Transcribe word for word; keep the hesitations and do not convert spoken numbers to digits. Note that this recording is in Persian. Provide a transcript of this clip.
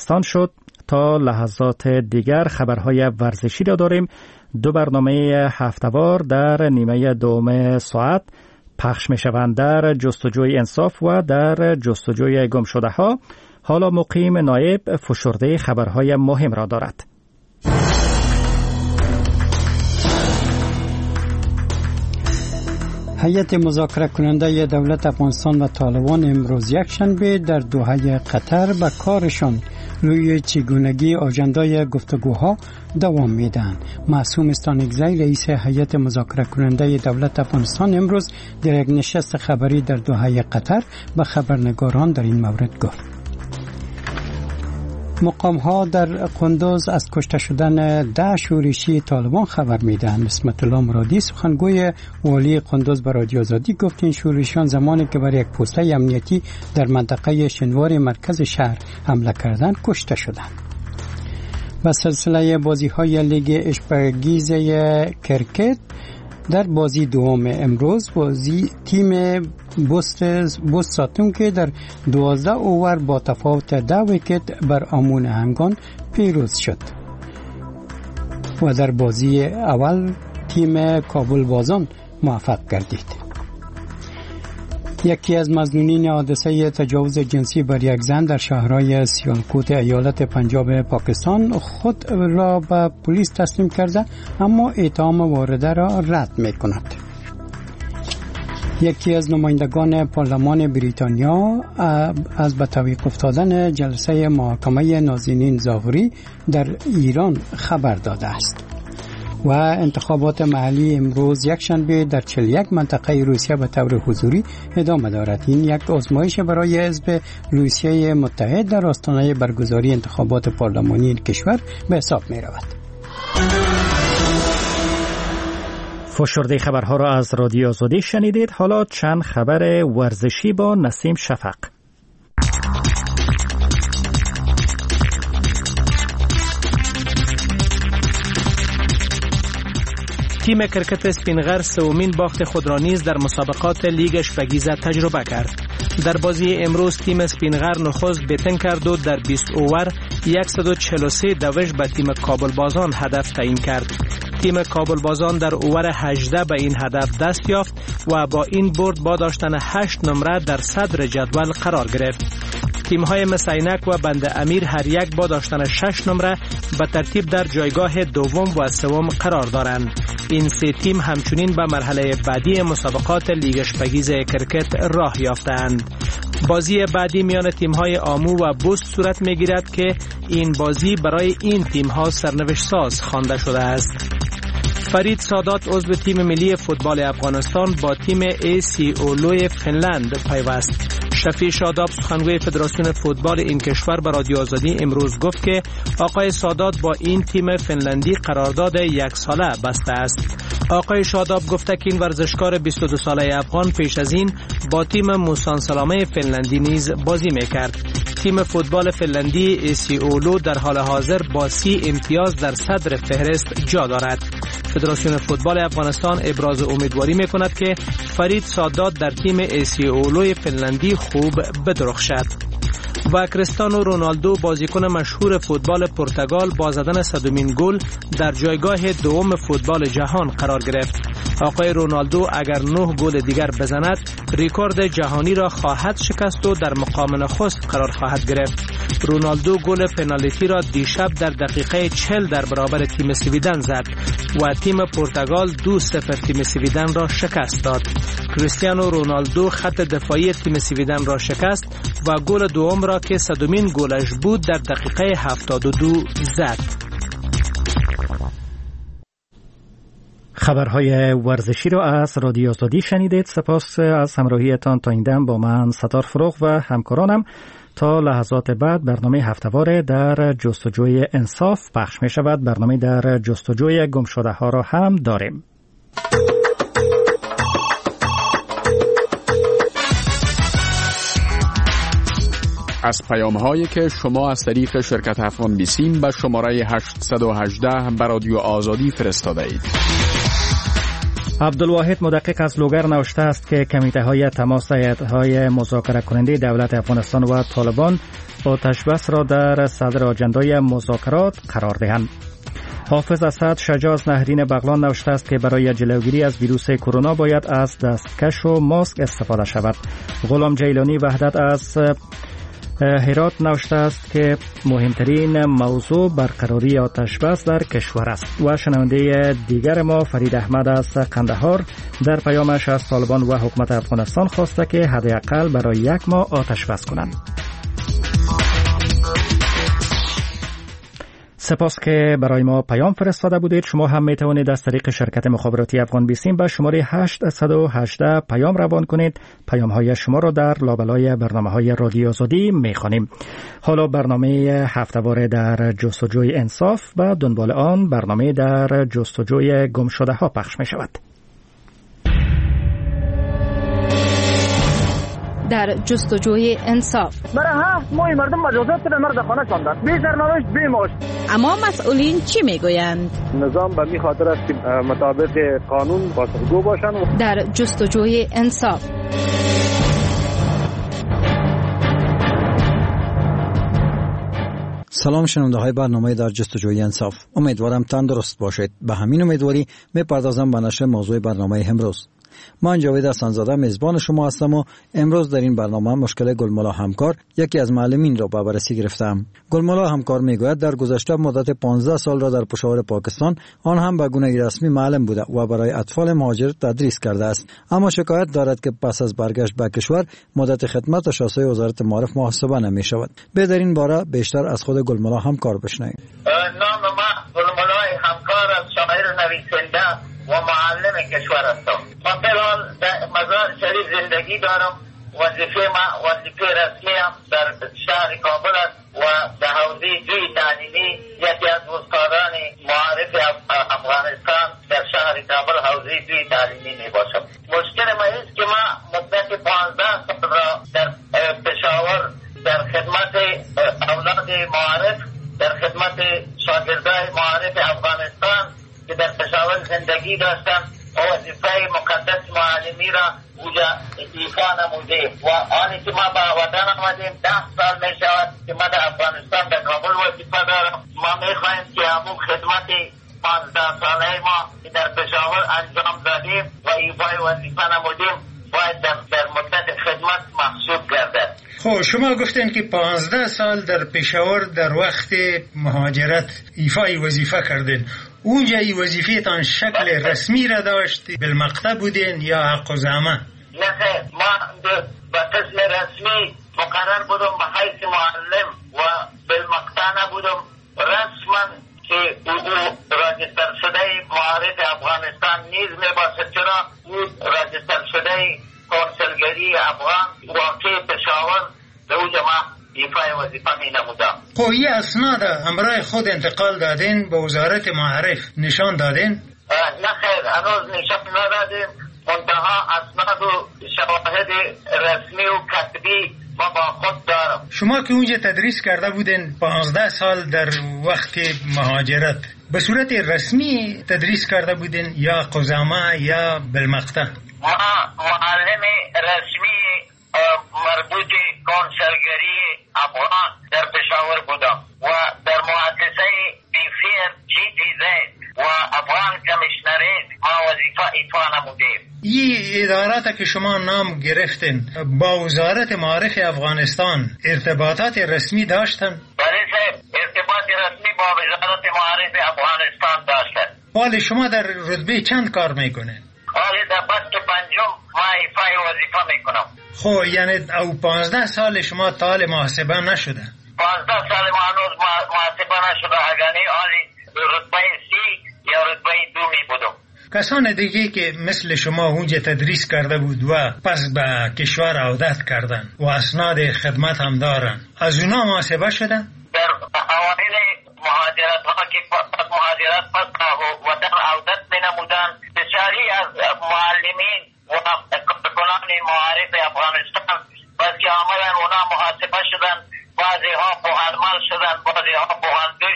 تابستان شد. تا لحظات دیگر خبرهای ورزشی را داریم. دو برنامه هفته‌وار در نیمه دوم ساعت پخش می شوند در جستجوی انصاف و در جستجوی گمشده ها. حالا مقیم نایب فشرده خبرهای مهم را دارد. هیئت مذاکره کننده دولت افغانستان و طالبان امروز یکشنبه در دوحه قطر به کارشان روی چگونگی آژاندای گفتگوها دوام میدن. معصوم استانگزی رئیس هیئت مذاکره کننده دولت افغانستان امروز در یک نشست خبری در دوحه قطر به خبرنگاران در این مورد گفت. مقام ها در قندوز از کشته شدن ده شورشی طالبان خبر میدن. بسمت الله مرادی سخنگوی والی قندوز به رادیو آزادی گفت این شورشیان زمانی که بر یک پوسته امنیتی در منطقه شنوار مرکز شهر حمله کردند کشته شدند. و سلسله بازی های لیگ اشپرگیز کرکت در بازی دوم امروز بازی تیم بوست بوست ساتون که در دوازده اوور با تفاوت ده ویکت بر آمون همگان پیروز شد و در بازی اول تیم کابل بازان موفق گردید. یکی از مظنونین حادثه تجاوز جنسی بر یک زن در شهرهای سیالکوت ایالت پنجاب پاکستان خود را به پلیس تسلیم کرده اما اتهام وارده را رد می‌کند. یکی از نمایندگان پارلمان بریتانیا از به تعویق افتادن جلسه محاکمه نازنین زاغری در ایران خبر داده است. و انتخابات محلی امروز یکشنبه در چهل و یک منطقه روسیه به طور حضوری ادامه دارد. این یک آزمایش برای حزب روسیه متحد در آستانه برگزاری انتخابات پارلمانی کشور به حساب می رود. فشرده خبرها را از رادیو آزادی شنیدید. حالا چند خبر ورزشی با نسیم شفق. تیم کرکت اسپینغر سومین باخت خود را نیز در مسابقات لیگ اشپگیزه تجربه کرد. در بازی امروز تیم اسپینغر نخست بیتن کرد و در بیست اوور صد و چهل و سه دوش به تیم کابل بازان هدف تعیین کرد. تیم کابل بازان در اوور هجده به این هدف دست یافت و با این برد با داشتن هشت نمره در صدر جدول قرار گرفت. تیم‌های مسینک و بند امیر هر یک با داشتن شش نمره به ترتیب در جایگاه دوم و سوم قرار دارند. این سه تیم همچنین به مرحله بعدی مسابقات لیگ اشپگیز کرکت راه یافتند. بازی بعدی میان تیم‌های آمو و بوست صورت می‌گیرد که این بازی برای این تیم‌ها سرنوشت ساز خوانده شده است. فرید سادات عضو تیم ملی فوتبال افغانستان با تیم ای سی اولو فنلند پیوست. شفیع شاداب سخنگوی فدراسیون فوتبال این کشور به رادیو آزادی امروز گفت که آقای سادات با این تیم فنلندی قرارداد یک ساله بسته است. آقای شاداب گفته که این ورزشکار بیست و دو ساله افغان پیش از این با تیم موسان سلامه فنلندی نیز بازی میکرد. تیم فوتبال فنلندی ای سی اولو در حال حاضر با سی امتیاز در صدر فهرست جا دارد. فدراسیون فوتبال افغانستان ابراز امیدواری میکند که فرید سادات در تیم ای سی اولو فنلندی خوب بدرخشد. و کریستیانو رونالدو بازیکن مشهور فوتبال پرتغال با زدن صدمین گل در جایگاه دوم فوتبال جهان قرار گرفت. آقای رونالدو اگر نه گل دیگر بزند ریکورد جهانی را خواهد شکست و در مقام نخست قرار خواهد گرفت. رونالدو گل پنالتی را دیشب در دقیقه چهل در برابر تیم سویدن زد و تیم پرتغال دو صفر تیم سویدن را شکست داد. کریستیانو رونالدو خط دفاعی تیم سویدن را شکست و گل دوم را که صدمین گلش بود در دقیقه هفتاد و دو زد. خبرهای ورزشی را از رادیو آزادی شنیدید. سپاس از همراهیتان تا این دم. با من ستار فروغ و همکارانم تا لحظات بعد برنامه هفته‌وار در جستجوی انصاف پخش می شود. برنامه در جستجوی گمشده ها را هم داریم. از پیام هایی که شما از طریق شرکت افغان بیسیم به شماره هشت یک هشت به رادیو آزادی فرستاده اید. عبدالواحد مدقق از لوگر نوشته است که کمیته های تماس هیئت‌های مذاکره کننده دولت افغانستان و طالبان آتش بس را در صدر آجندای مذاکرات قرار دهند. حافظ اسد شجاع نهرین بغلان نوشته است که برای جلوگیری از ویروس کرونا باید از دستکش و ماسک استفاده شود. غلام جیلانی وحدت از هرات نوشته است که مهمترین موضوع برقراری آتش بس در کشور است. و شنونده دیگر ما فرید احمد از قندهار در پیامش از طالبان و حکومت افغانستان خواسته که حداقل برای یک ماه آتش بس کنند. سپاس که برای ما پیام فرستاده بودید. شما هم می توانید از طریق شرکت مخابراتی افغان بیسیم به شماره هشت یک هشت پیام روان کنید. پیام های شما را در لابلای برنامه های رادیو آزادی می خوانیم. حالا برنامه هفته‌واره در جستجوی انصاف و دنبال آن برنامه در جستجوی گمشده ها پخش می شود. در جستجوی انصاف برای هفت ماه مردم مجازات به مرد خانه شاندند، بی سرنوشت بی معاش. اما مسئولین چی میگویند؟ نظام به می خاطر است که مطابق قانون پاسخگو باشند. در جستجوی انصاف سلام شنونده های برنامه در جستجوی انصاف، امیدوارم تندرست باشید. به همین امیدواری میپردازم به نشر موضوع برنامه امروز. من جاوید حسن‌زاده میزبان شما هستم و امروز در این برنامه مشکل گلملا همکار یکی از معلمین را به بررسی گرفتم. گلملا همکار میگوید در گذشته مدت پانزده سال را در پشاور پاکستان آن هم به گونه رسمی معلم بوده و برای اطفال مهاجر تدریس کرده است، اما شکایت دارد که پس از برگشت به کشور مدت خدمت شاسه وزارت معارف محاسبه نمی شود. به در این باره بیشتر از خود گلملا همکار بشنویم. نام ما گلملا همکار از شاعر نویسنده و معلم کشور هستم. من فعلا در مزار شریف زندگی دارم. وظیفه ما وظیفه رسمی هم در شهر کابل است و در حوزه دوی تعلیمی یکی از استادان معارف افغانستان در شهر کابل حوزه دوی تعلیمی می باشم. مشکل ما است که ما مدت پانزده سال را در پشاور در خدمت اولاد معارف، در خدمت شاگردای معارف افغانستان که در پشاور زندگی داشتم و وظیفه مقدس معلمی را اوجا ایفا نمودیم و آنی که ما با وطن آمدیم ده سال می شود که ما در افغانستان در کابل وظیفه دارم. ما می خواهیم که همون خدمت پانزده ساله ما که در پشاور انجام دادیم و ایفای وظیفه نمودیم باید در, در مدت خدمت محسوب گردد. خب شما گفتین که پانزده سال در پشاور در وقت مهاجرت ایفای وظیفه کردین. اونجا ای وظیفه‌تان شکل رسمی را داشت؟ بالمقطع بودین یا حق و زعمه؟ نه خیر، ما به قسم رسمی مقرر بودم به حیث معلم و بالمقطع نبودم. رسما که او راجستر شده معارف افغانستان نیز می باشد، چرا او راجستر شده کنسولگری افغان واقع پشاور به او جمع ایفای وظیفه می نمودم. خب این اسناد همراه خود انتقال دادین به وزارت معارف نشان دادین؟ نه خیر، هنوز نشان ندادیم. منتها اسناد و شواهد رسمی و کتبی ما با خود دارم. شما که اونجا تدریس کرده بودین پانزده سال در وقت مهاجرت، به صورت رسمی تدریس کرده بودین یا قزامه یا بالمقطع؟ ما معلم رسمی مربوط کنسولگری افغان در پشاور بودم و در مؤسسه بیفیر جی تی زد و افغان کمیشنریت ما وظیفه ایفا نمودیم. این ادارات که شما نام گرفتین با وزارت معارف افغانستان ارتباطات رسمی داشتن؟ بله صاحب، ارتباط رسمی با وزارت معارف افغانستان داشتن. حال شما در رتبه چند کار میکنه؟ حال در بست پنجم ما ایفای وظیفه میکنم. خب یعنی او پانزده سال شما تال محاسبه نشده؟ پانزده سال ما هنوز محاسبه نشده، اگرنی حالی رتبه سی یا رتبه دو می بودم. کسان دیگه که مثل شما اونجا تدریس کرده بود و پس به کشور عودت کردن و اسناد خدمت هم دارن، از اونا محاسبه شدن؟ در اوایل مهاجرت ها که مهاجرت پس وطن عودت می نمودن، بسیاری از معلمین و کارکنان معارف افغانستان بس که آمدن اونا محاسبه شدن، بعضی ها پوهنمال شدن، بعضی ها پوهندوی